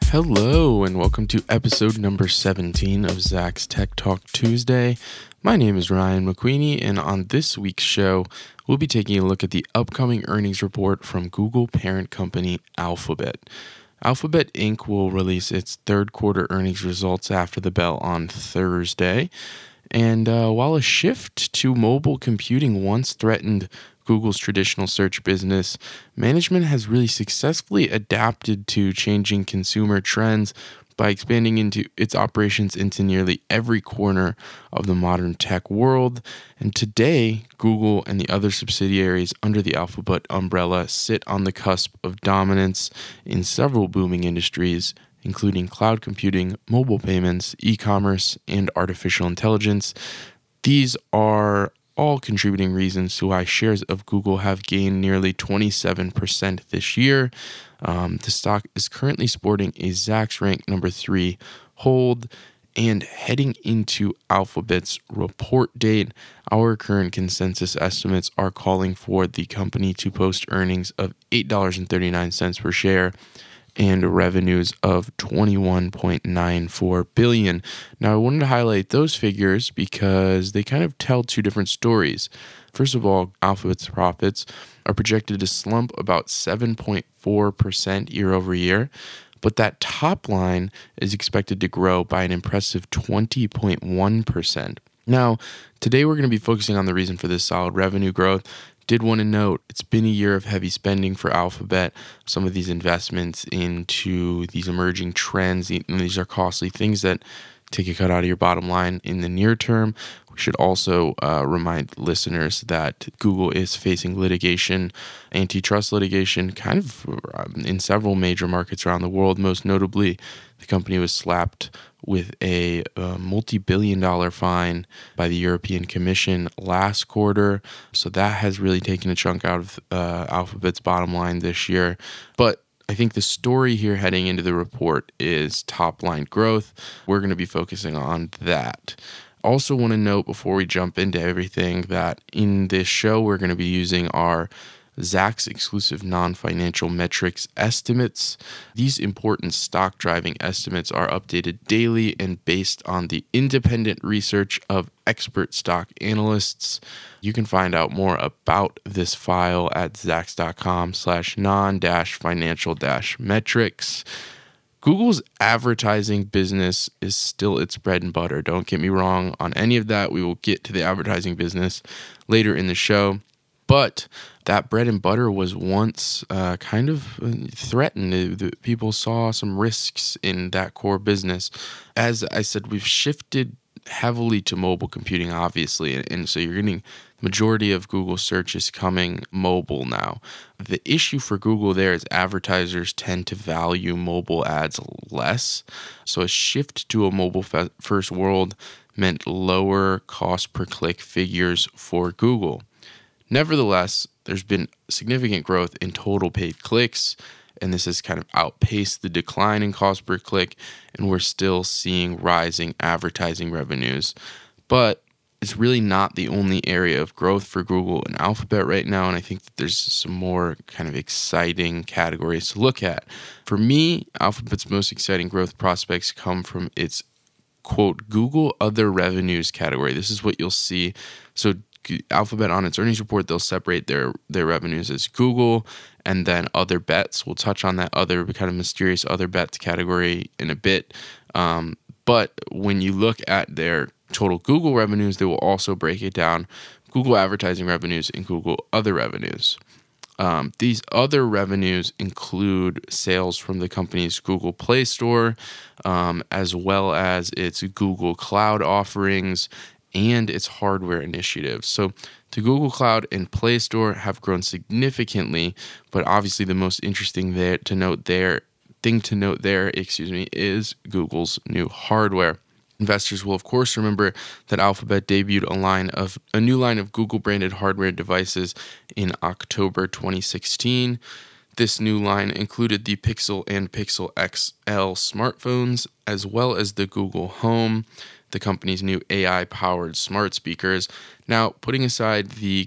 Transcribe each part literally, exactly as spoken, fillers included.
Hello, and welcome to episode number seventeen of Zach's Tech Talk Tuesday. My name is Ryan McQueenie, and on this week's show, we'll be taking a look at the upcoming earnings report from Google parent company Alphabet. Alphabet Incorporated will release its third quarter earnings results after the bell on Thursday. And uh, while a shift to mobile computing once threatened Google's traditional search business, management has really successfully adapted to changing consumer trends by expanding into its operations into nearly every corner of the modern tech world. And today, Google and the other subsidiaries under the Alphabet umbrella sit on the cusp of dominance in several booming industries, including cloud computing, mobile payments, e-commerce, and artificial intelligence. These are all contributing reasons to why shares of Google have gained nearly twenty-seven percent this year. Um, the stock is currently sporting a Zacks rank number three hold, and heading into Alphabet's report date, our current consensus estimates are calling for the company to post earnings of eight dollars and thirty-nine cents per share and revenues of twenty-one point nine four billion dollars. Now, I wanted to highlight those figures because they kind of tell two different stories. First of all, Alphabet's profits are projected to slump about seven point four percent year over year, but that top line is expected to grow by an impressive twenty point one percent. Now, today we're going to be focusing on the reason for this solid revenue growth. Did want to note, it's been a year of heavy spending for Alphabet. Some of these investments into these emerging trends, these are costly things that take a cut out of your bottom line in the near term. We should also uh, remind listeners that Google is facing litigation, antitrust litigation, kind of in several major markets around the world. Most notably, the company was slapped with a, a multi-billion dollar fine by the European Commission last quarter. So that has really taken a chunk out of uh, Alphabet's bottom line this year. But I think the story here heading into the report is top-line growth. We're going to be focusing on that. Also want to note before we jump into everything that in this show, we're going to be using our Zacks exclusive non-financial metrics estimates. These important stock driving estimates are updated daily and based on the independent research of expert stock analysts. You can find out more about this file at zacks.com slash non-financial dash metrics. Google's advertising business is still its bread and butter. Don't get me wrong on any of that. We will get to the advertising business later in the show. But that bread and butter was once uh, kind of threatened. People saw some risks in that core business. As I said, we've shifted heavily to mobile computing, obviously, and so you're getting the majority of Google search is coming mobile now. The issue for Google there is advertisers tend to value mobile ads less. So a shift to a mobile-first world meant lower cost per click figures for Google. Nevertheless, there's been significant growth in total paid clicks, and this has kind of outpaced the decline in cost per click, and we're still seeing rising advertising revenues. But it's really not the only area of growth for Google and Alphabet right now, and I think that there's some more kind of exciting categories to look at. For me, Alphabet's most exciting growth prospects come from its, quote, Google Other Revenues category. This is what you'll see. So Alphabet on its earnings report, they'll separate their, their revenues as Google and then other bets. We'll touch on that other kind of mysterious other bets category in a bit. Um, but when you look at their total Google revenues, they will also break it down: Google advertising revenues and Google other revenues. Um, these other revenues include sales from the company's Google Play Store, um, as well as its Google Cloud offerings and its hardware initiatives. So the Google Cloud and Play Store have grown significantly, but obviously the most interesting there to note there, thing to note there, excuse me, is Google's new hardware. Investors will, of course, remember that Alphabet debuted a line of a new line of Google-branded hardware devices in October twenty sixteen. This new line included the Pixel and Pixel X L smartphones, as well as the Google Home, the company's new A I-powered smart speakers. Now, putting aside the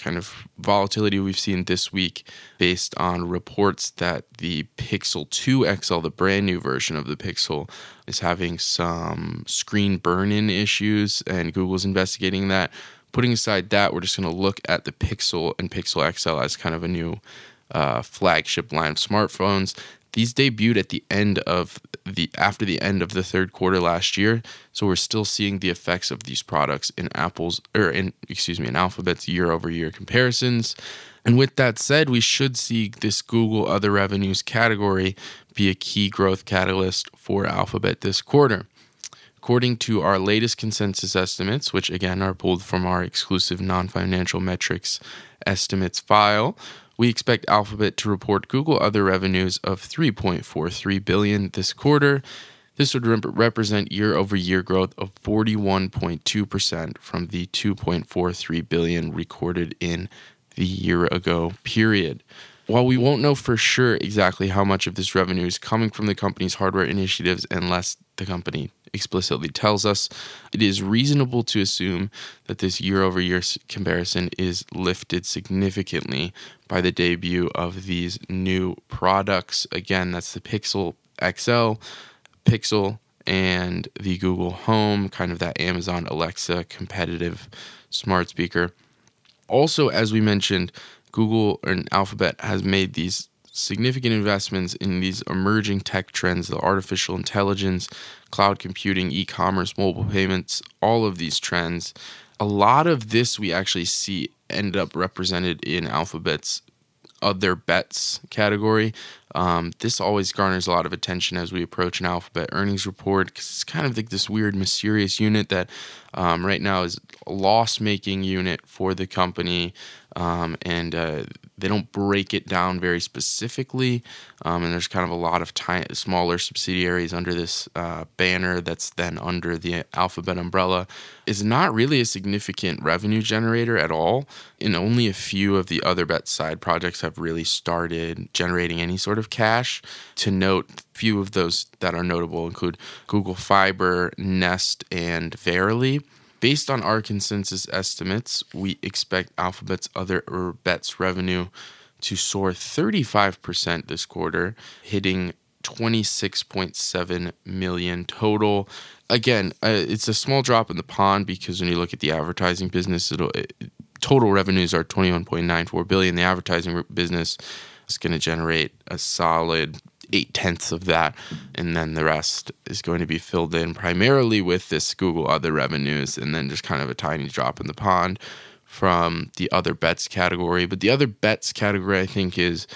kind of volatility we've seen this week based on reports that the Pixel two X L, the brand new version of the Pixel, is having some screen burn-in issues, and Google's investigating that. Putting aside that, we're just going to look at the Pixel and Pixel X L as kind of a new uh, flagship line of smartphones. These debuted at the end of the after the end of the third quarter last year, so we're still seeing the effects of these products in Apple's or in excuse me in Alphabet's year-over-year comparisons. And with that said, we should see this Google other revenues category be a key growth catalyst for Alphabet this quarter. According to our latest consensus estimates, which again are pulled from our exclusive non-financial metrics estimates file, we expect Alphabet to report Google other revenues of three point four three billion dollars this quarter. This would rep- represent year-over-year growth of forty-one point two percent from the two point four three billion dollars recorded in the year-ago period. While we won't know for sure exactly how much of this revenue is coming from the company's hardware initiatives unless the company explicitly tells us, it is reasonable to assume that this year-over-year comparison is lifted significantly by the debut of these new products. Again, that's the Pixel X L, Pixel, and the Google Home, kind of that Amazon Alexa competitive smart speaker. Also, as we mentioned, Google and Alphabet has made these significant investments in these emerging tech trends, the artificial intelligence, cloud computing, e-commerce, mobile payments, all of these trends. A lot of this we actually see end up represented in Alphabet's other bets category. Um, this always garners a lot of attention as we approach an Alphabet earnings report because it's kind of like this weird, mysterious unit that um, right now is a loss-making unit for the company, um, and uh, they don't break it down very specifically, um, and there's kind of a lot of tiny, smaller subsidiaries under this uh, banner that's then under the Alphabet umbrella. Is not really a significant revenue generator at all, and only a few of the other bet side projects have really started generating any sort of cash. To note, few of those that are notable include Google Fiber, Nest, and Verily. Based on our consensus estimates, we expect Alphabet's other bets revenue to soar thirty-five percent this quarter, hitting twenty-six point seven million dollars total. Again, uh, it's a small drop in the pond because when you look at the advertising business, it'll, it, total revenues are twenty-one point nine four billion dollars. The advertising business is going to generate a solid eight-tenths of that, and then the rest is going to be filled in primarily with this Google other revenues, and then just kind of a tiny drop in the pond from the other bets category. But the other bets category, I think, is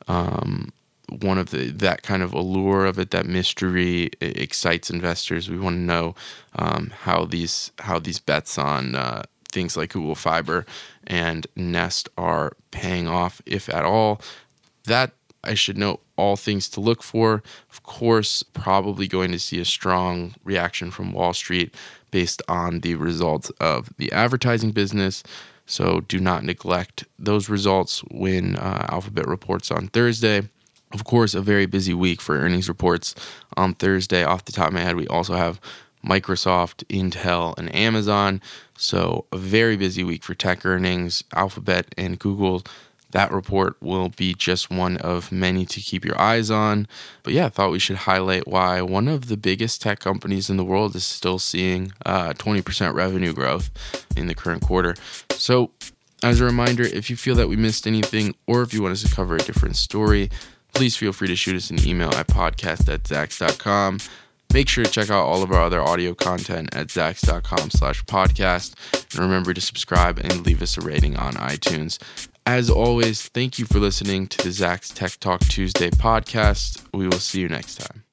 um, one of the that kind of allure of it, that mystery excites investors. We want to know um, how these how these bets on uh, things like Google Fiber and Nest are paying off, if at all. That, I should note, all things to look for. Of course, probably going to see a strong reaction from Wall Street based on the results of the advertising business. So do not neglect those results when uh, Alphabet reports on Thursday. Of course, a very busy week for earnings reports on Thursday. Off the top of my head, we also have Microsoft, Intel, and Amazon. So a very busy week for tech earnings. Alphabet and Google, that report will be just one of many to keep your eyes on. But yeah, I thought we should highlight why one of the biggest tech companies in the world is still seeing uh, twenty percent revenue growth in the current quarter. So as a reminder, if you feel that we missed anything or if you want us to cover a different story, please feel free to shoot us an email at podcast at zax dot com. Make sure to check out all of our other audio content at zax dot com slash podcast. And remember to subscribe and leave us a rating on iTunes. As always, thank you for listening to the Zax Tech Talk Tuesday podcast. We will see you next time.